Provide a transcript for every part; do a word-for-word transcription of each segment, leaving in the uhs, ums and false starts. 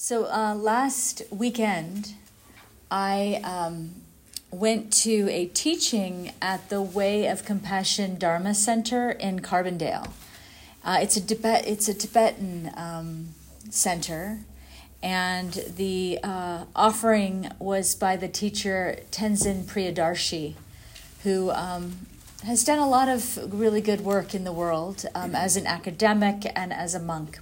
So uh, last weekend, I um, went to a teaching at the Way of Compassion Dharma Center in Carbondale. Uh, it's a Tibet, it's a Tibetan um, center, and the uh, offering was by the teacher Tenzin Priyadarshi, who um, has done a lot of really good work in the world um, as an academic and as a monk.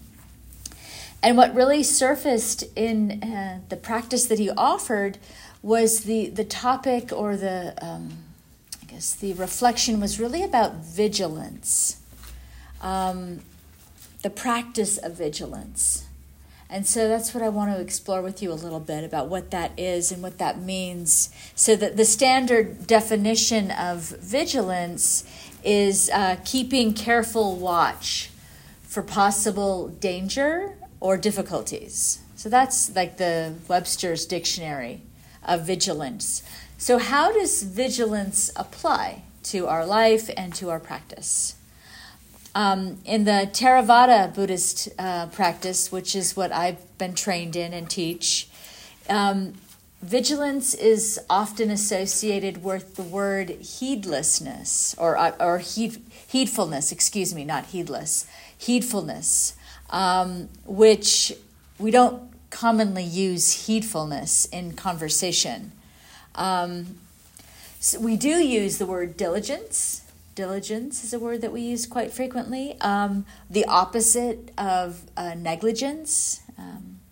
And what really surfaced in uh, the practice that he offered was the, the topic or the, um, I guess the reflection was really about vigilance, um, the practice of vigilance. And so that's what I want to explore with you a little bit about what that is and what that means. So that the standard definition of vigilance is uh, keeping careful watch for possible danger or difficulties. So that's like the Webster's dictionary of vigilance. So how does vigilance apply to our life and to our practice? Um, in the Theravada Buddhist uh, practice, which is what I've been trained in and teach, um, vigilance is often associated with the word heedlessness, or uh, or heed, heedfulness, excuse me, not heedless, heedfulness. Um, which we don't commonly use heedfulness in conversation. Um, so we do use the word diligence. Diligence is a word that we use quite frequently. Um, the opposite of uh, negligence. Um,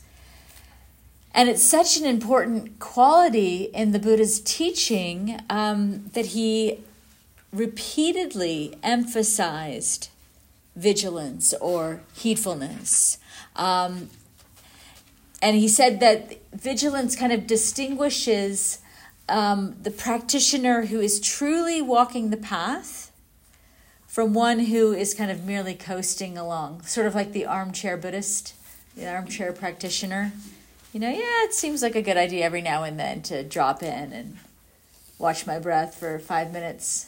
and it's such an important quality in the Buddha's teaching um, that he repeatedly emphasized vigilance or heedfulness. Um, and he said that vigilance kind of distinguishes um, the practitioner who is truly walking the path from one who is kind of merely coasting along, sort of like the armchair Buddhist, the armchair practitioner. You know, yeah, it seems like a good idea every now and then to drop in and watch my breath for five minutes.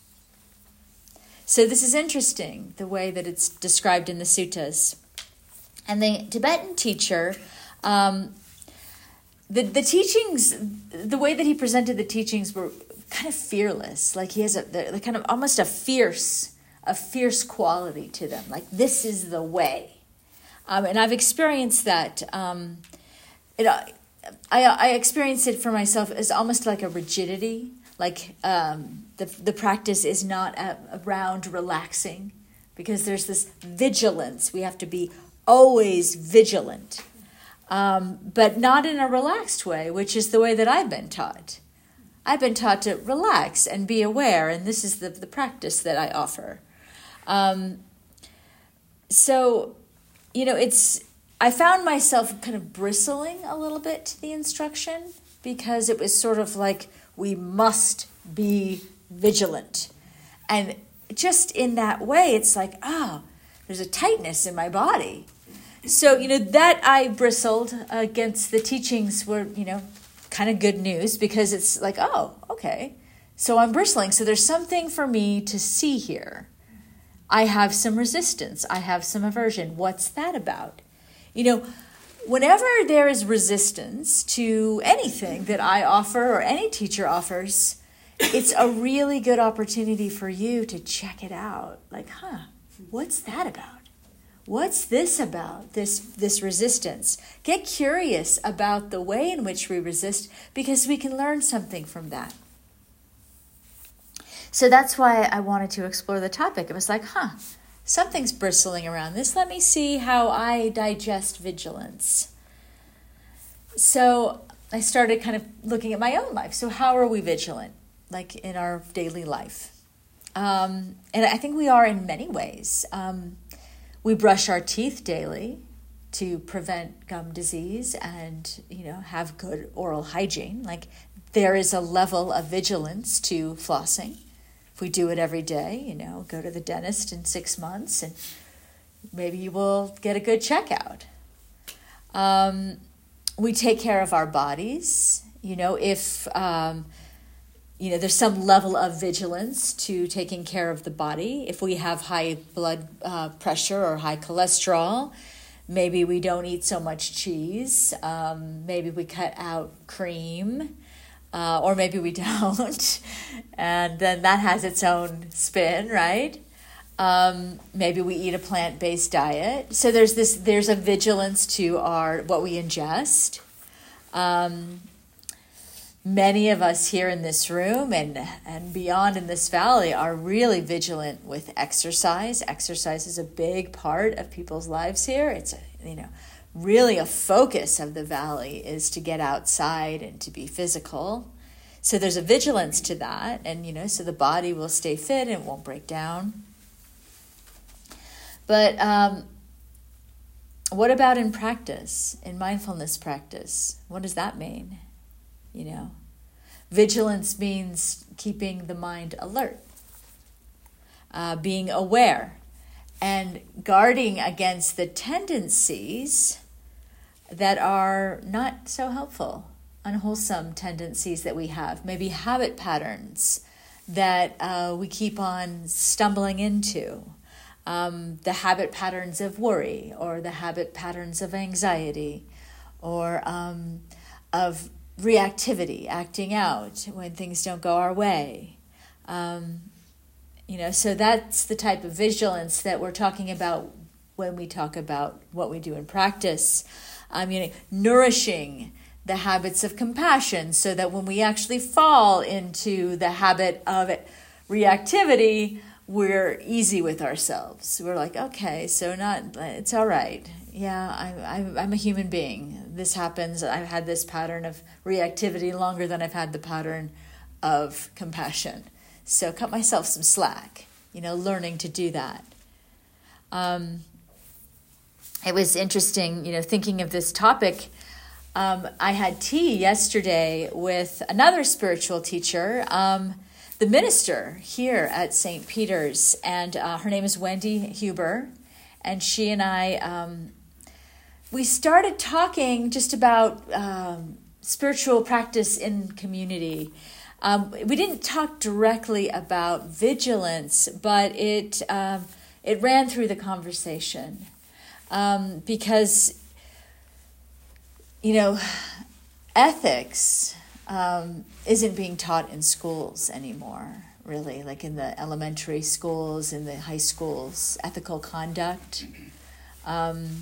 So this is interesting, the way that it's described in the suttas. And the Tibetan teacher, um, the, the teachings, the way that he presented the teachings were kind of fearless. Like he has a the, kind of almost a fierce, a fierce quality to them. Like this is the way. Um, and I've experienced that. Um, it, I, I experienced it for myself as almost like a rigidity. Like um, the the practice is not a, around relaxing, because there's this vigilance. We have to be always vigilant, um, but not in a relaxed way, which is the way that I've been taught. I've been taught to relax and be aware, and this is the, the practice that I offer. Um, so, you know, it's I found myself kind of bristling a little bit to the instruction, because it was sort of like, we must be vigilant. And just in that way, it's like, oh, there's a tightness in my body. So, you know, that I bristled against the teachings were, you know, kind of good news, because it's like, oh, okay. So I'm bristling. So there's something for me to see here. I have some resistance. I have some aversion. What's that about? You know, whenever there is resistance to anything that I offer or any teacher offers, it's a really good opportunity for you to check it out. Like, huh, what's that about? What's this about, this, this resistance? Get curious about the way in which we resist, because we can learn something from that. So that's why I wanted to explore the topic. It was like, huh, something's bristling around this. Let me see how I digest vigilance. So I started kind of looking at my own life. So how are we vigilant, like in our daily life? Um, and I think we are in many ways. Um, we brush our teeth daily to prevent gum disease and, you know, have good oral hygiene. Like there is a level of vigilance to flossing. If we do it every day, you know, go to the dentist in six months and maybe you will get a good checkout. Um, we take care of our bodies. You know, if, um, you know, there's some level of vigilance to taking care of the body. If we have high blood uh, pressure or high cholesterol, maybe we don't eat so much cheese. Um, maybe we cut out cream, uh, or maybe we don't. And then that has its own spin, right? Um, maybe we eat a plant-based diet. So there's this, there's a vigilance to our, what we ingest. Um, many of us here in this room and, and beyond in this valley are really vigilant with exercise. Exercise is a big part of people's lives here. It's, a, you know, really a focus of the valley is to get outside and to be physical. So there's a vigilance to that. And, you know, so the body will stay fit and it won't break down. But um, what about in practice, in mindfulness practice? What does that mean? You know, vigilance means keeping the mind alert, uh, being aware, and guarding against the tendencies that are not so helpful, unwholesome tendencies that we have, maybe habit patterns that uh, we keep on stumbling into. Um, the habit patterns of worry, or the habit patterns of anxiety, or um, of reactivity, acting out when things don't go our way. Um, you know, so that's the type of vigilance that we're talking about when we talk about what we do in practice. Um, you know, nourishing the habits of compassion so that when we actually fall into the habit of reactivity, we're easy with ourselves. We're like, okay, so not, it's all right. Yeah, I'm, I'm a human being. This happens. I've had this pattern of reactivity longer than I've had the pattern of compassion. So cut myself some slack, you know, learning to do that. Um, it was interesting, you know, thinking of this topic. Um, I had tea yesterday with another spiritual teacher, um, the minister here at Saint Peter's, and uh, her name is Wendy Huber, and she and I, um, we started talking just about um, spiritual practice in community. Um, we didn't talk directly about vigilance, but it um, it ran through the conversation um, because, you know, ethics Um, isn't being taught in schools anymore, really, like in the elementary schools, in the high schools, ethical conduct. Um,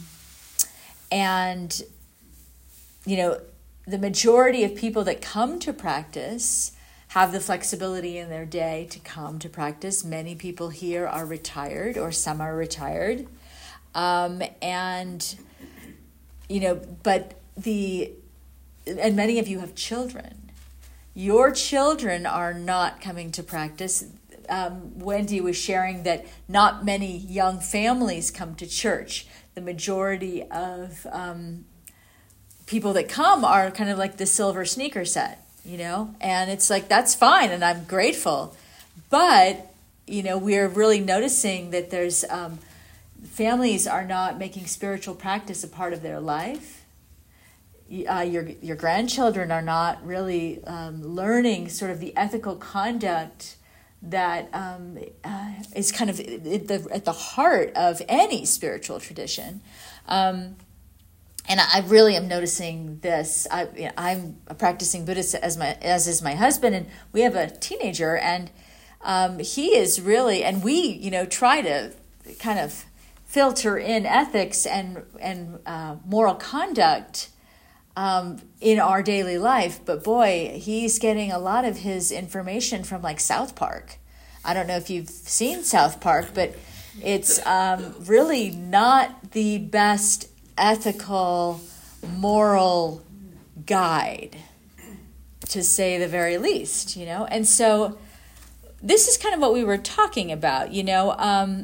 and, you know, the majority of people that come to practice have the flexibility in their day to come to practice. Many people here are retired, or some are retired. Um, and, you know, but the... And many of you have children. Your children are not coming to practice. Um, Wendy was sharing that not many young families come to church. The majority of um, people that come are kind of like the silver sneaker set, you know? And it's like, that's fine, and I'm grateful. But, you know, we're really noticing that there's um, families are not making spiritual practice a part of their life. Uh, your your grandchildren are not really um, learning sort of the ethical conduct that um, uh, is kind of at the, at the heart of any spiritual tradition. Um, and I really am noticing this. I, you know, I'm a practicing Buddhist as my as is my husband, and we have a teenager, and um, he is really, and we you know try to kind of filter in ethics and and uh, moral conduct Um, in our daily life, but boy, he's getting a lot of his information from like South Park. I don't know if you've seen South Park, but it's um, really not the best ethical, moral guide, to say the very least, you know? And so this is kind of what we were talking about, you know, um,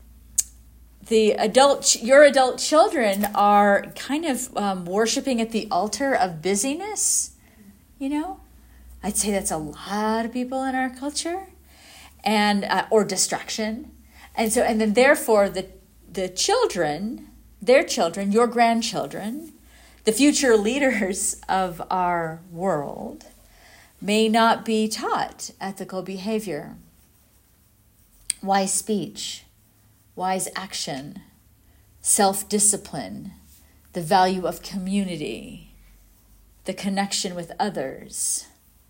The adult, your adult children are kind of um, worshiping at the altar of busyness, you know. I'd say that's a lot of people in our culture, and uh, or distraction, and so and then therefore the the children, their children, your grandchildren, the future leaders of our world, may not be taught ethical behavior, wise speech, wise action, self-discipline, the value of community, the connection with others.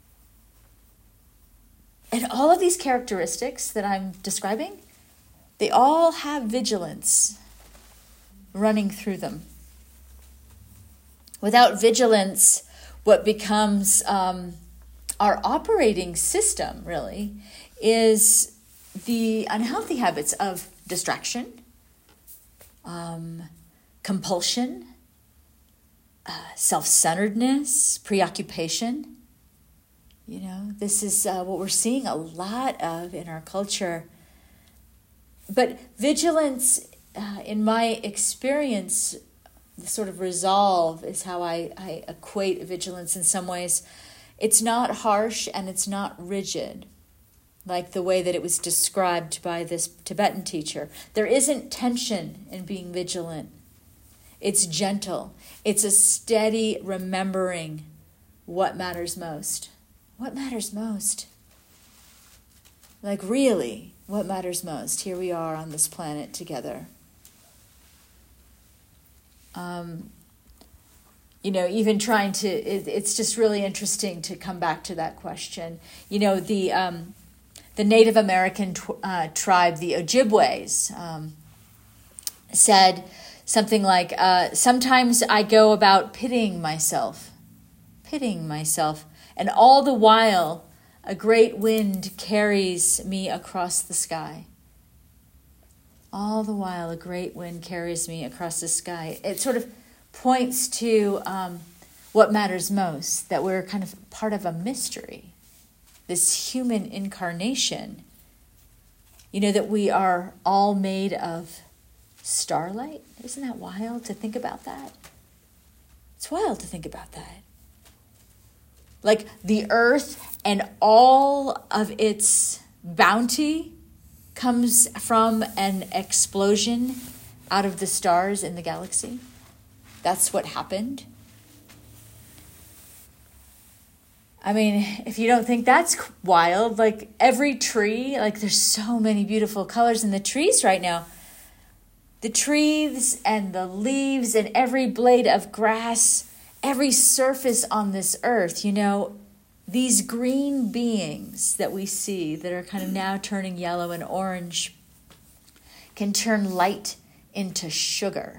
And all of these characteristics that I'm describing, they all have vigilance running through them. Without vigilance, what becomes um, our operating system, really, is the unhealthy habits of distraction, um, compulsion, uh, self-centeredness, preoccupation. You know, this is uh, what we're seeing a lot of in our culture. But vigilance, uh, in my experience, the sort of resolve is how I, I equate vigilance in some ways. It's not harsh and it's not rigid, like the way that it was described by this Tibetan teacher. There isn't tension in being vigilant. It's gentle. It's a steady remembering what matters most. What matters most? Like really, what matters most? Here we are on this planet together. Um, you know, even trying to, it, it's just really interesting to come back to that question. You know, the um, the Native American tw- uh, tribe, the Ojibways, um, said something like, uh, sometimes I go about pitying myself, pitying myself, and all the while a great wind carries me across the sky. All the while, a great wind carries me across the sky. It sort of points to um, what matters most, that we're kind of part of a mystery, this human incarnation. You know, that we are all made of starlight. Isn't that wild to think about that? It's wild to think about that. Like the earth and all of its bounty comes from an explosion out of the stars in the galaxy. That's what happened. I mean, if you don't think that's wild, like every tree, like there's so many beautiful colors in the trees right now. The trees and the leaves and every blade of grass, every surface on this earth, you know, these green beings that we see that are kind of now turning yellow and orange can turn light into sugar.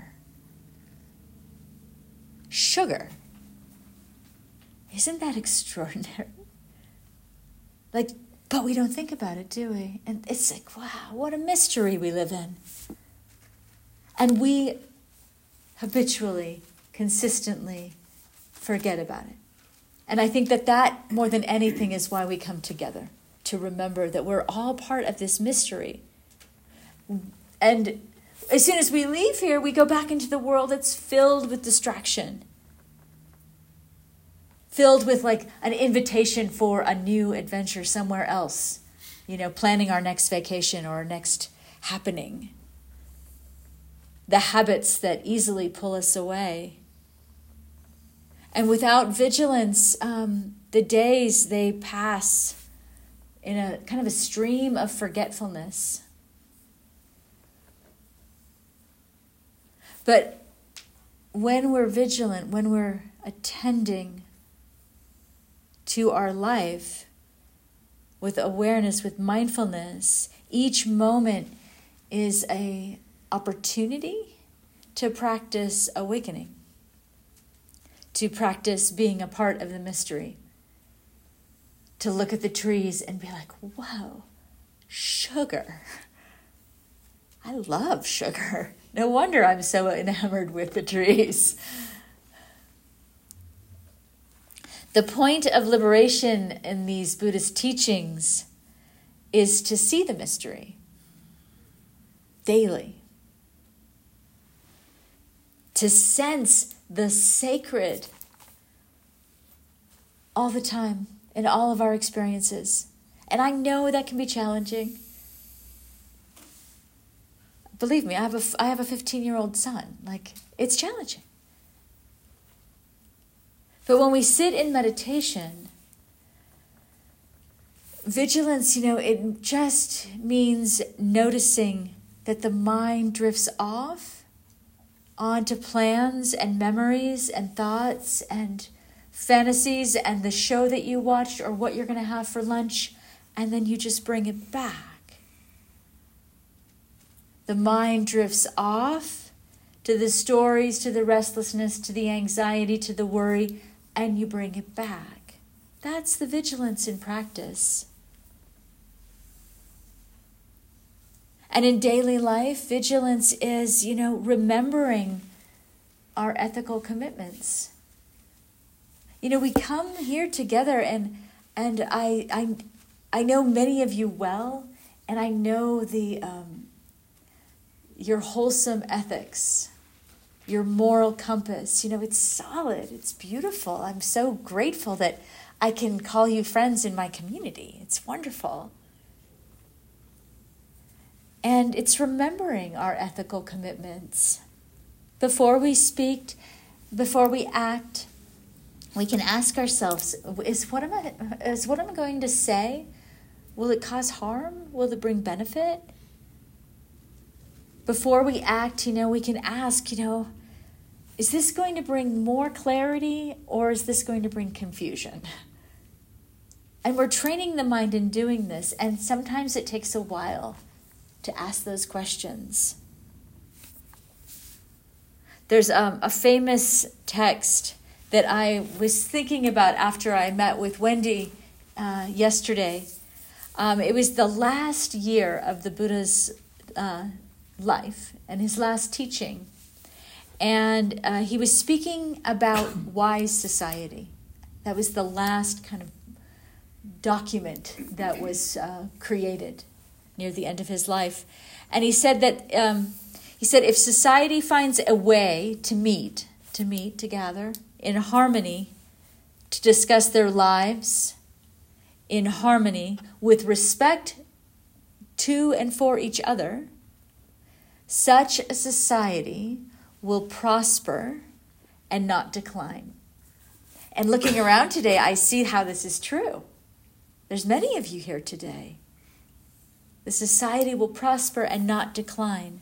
Sugar. Isn't that extraordinary? Like, but we don't think about it, do we? And it's like, wow, what a mystery we live in. And we habitually, consistently forget about it. And I think that that, more than anything, is why we come together, to remember that we're all part of this mystery. And as soon as we leave here, we go back into the world that's filled with distraction, filled with like an invitation for a new adventure somewhere else, you know, planning our next vacation or our next happening. The habits that easily pull us away. And without vigilance, um, the days, they pass in a kind of a stream of forgetfulness. But when we're vigilant, when we're attending to our life with awareness, with mindfulness, each moment is a opportunity to practice awakening, to practice being a part of the mystery, to look at the trees and be like, wow, sugar. I love sugar. No wonder I'm so enamored with the trees. The point of liberation in these Buddhist teachings is to see the mystery daily, to sense the sacred all the time in all of our experiences. And I know that can be challenging. Believe me, I have a, I have a fifteen-year-old son. Like, it's challenging. But when we sit in meditation, vigilance, you know, it just means noticing that the mind drifts off onto plans and memories and thoughts and fantasies and the show that you watched or what you're going to have for lunch, and then you just bring it back. The mind drifts off to the stories, to the restlessness, to the anxiety, to the worry, and you bring it back. That's the vigilance in practice. And in daily life, vigilance is, you know, remembering our ethical commitments. You know, we come here together, and and I I I know many of you well, and I know the um, your wholesome ethics, your moral compass. You know, it's solid, it's beautiful. I'm so grateful that I can call you friends in my community. It's wonderful. And it's remembering our ethical commitments. Before we speak, before we act, we can ask ourselves, is what am I, is what I'm going to say, will it cause harm? Will it bring benefit? Before we act, you know, we can ask, you know, is this going to bring more clarity or is this going to bring confusion? And we're training the mind in doing this, and sometimes it takes a while to ask those questions. There's um, a famous text that I was thinking about after I met with Wendy uh, yesterday. Um, it was the last year of the Buddha's uh, life and his last teaching. And uh, he was speaking about wise society. That was the last kind of document that was uh, created near the end of his life. And he said that, um, he said, if society finds a way to meet, to meet, to gather in harmony, to discuss their lives in harmony with respect to and for each other, such a society will prosper and not decline. And looking around today, I see how this is true. There's many of you here today. The society will prosper and not decline.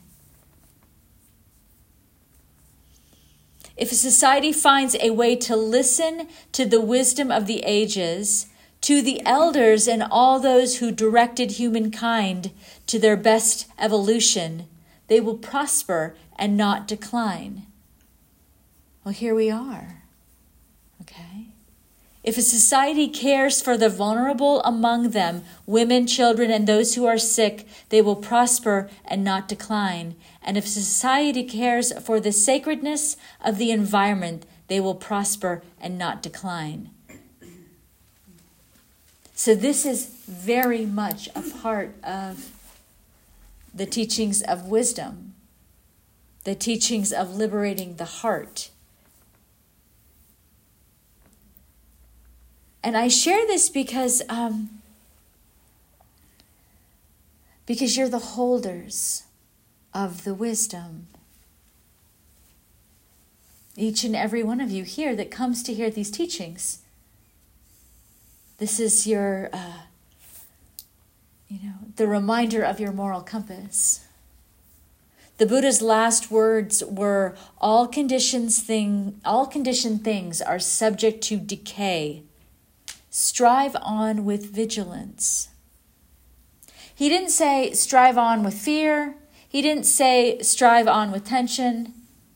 If a society finds a way to listen to the wisdom of the ages, to the elders and all those who directed humankind to their best evolution, they will prosper and not decline. Well, here we are. Okay? If a society cares for the vulnerable among them, women, children, and those who are sick, they will prosper and not decline. And if society cares for the sacredness of the environment, they will prosper and not decline. So this is very much a part of the teachings of wisdom, the teachings of liberating the heart. And I share this because um, because you're the holders of the wisdom. Each and every one of you here that comes to hear these teachings, this is your, uh, you know, the reminder of your moral compass. The Buddha's last words were, all conditions thing, all conditioned things are subject to decay. Strive on with vigilance. He didn't say strive on with fear. He didn't say strive on with tension.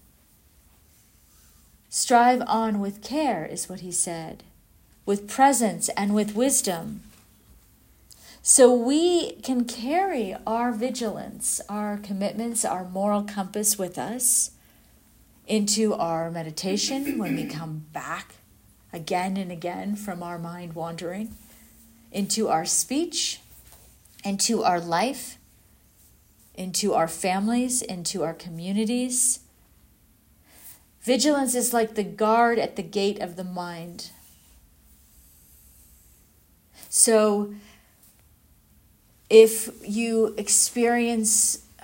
Strive on with care is what he said, with presence and with wisdom. So we can carry our vigilance, our commitments, our moral compass with us into our meditation when we come back again and again from our mind wandering, into our speech, into our life, into our families, into our communities. Vigilance is like the guard at the gate of the mind. So if you experience uh,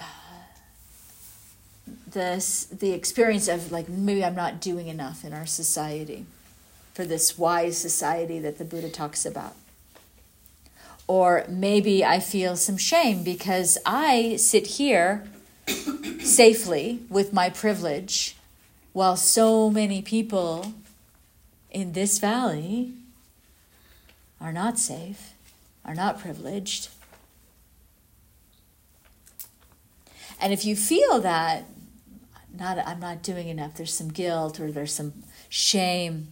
this, the experience of like, maybe I'm not doing enough in our society, for this wise society that the Buddha talks about. Or maybe I feel some shame because I sit here safely with my privilege, while so many people in this valley are not safe, are not privileged. And if you feel that not I'm not doing enough, there's some guilt or there's some shame,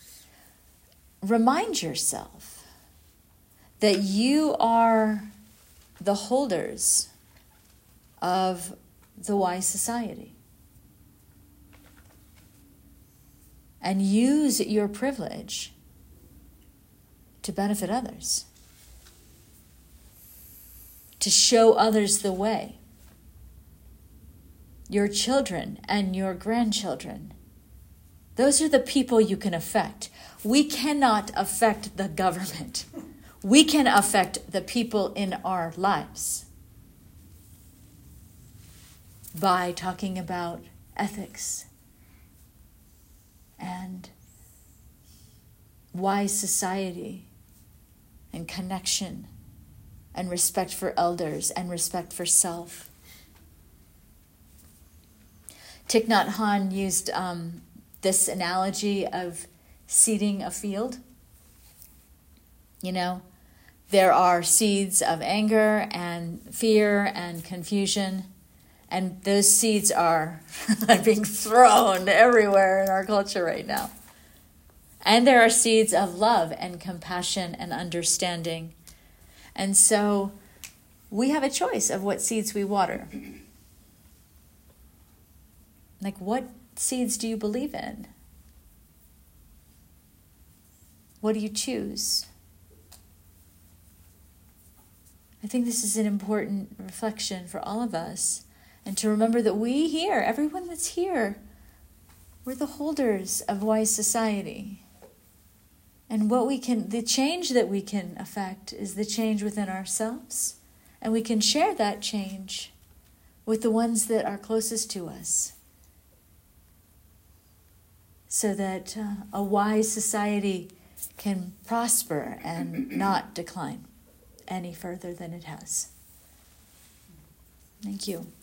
remind yourself that you are the holders of the wise society. And use your privilege to benefit others, to show others the way. Your children and your grandchildren, those are the people you can affect. We cannot affect the government. We can affect the people in our lives by talking about ethics and wise society and connection and respect for elders and respect for self. Thich Nhat Hanh used um, this analogy of seeding a field. You know, there are seeds of anger and fear and confusion, and those seeds are being thrown everywhere in our culture right now. And there are seeds of love and compassion and understanding. And so we have a choice of what seeds we water. Like, what seeds do you believe in? What do you choose? I think this is an important reflection for all of us. And to remember that we here, everyone that's here, we're the holders of wise society. And what we can, the change that we can affect is the change within ourselves. And we can share that change with the ones that are closest to us, so that uh, a wise society can prosper and not decline any further than it has. Thank you.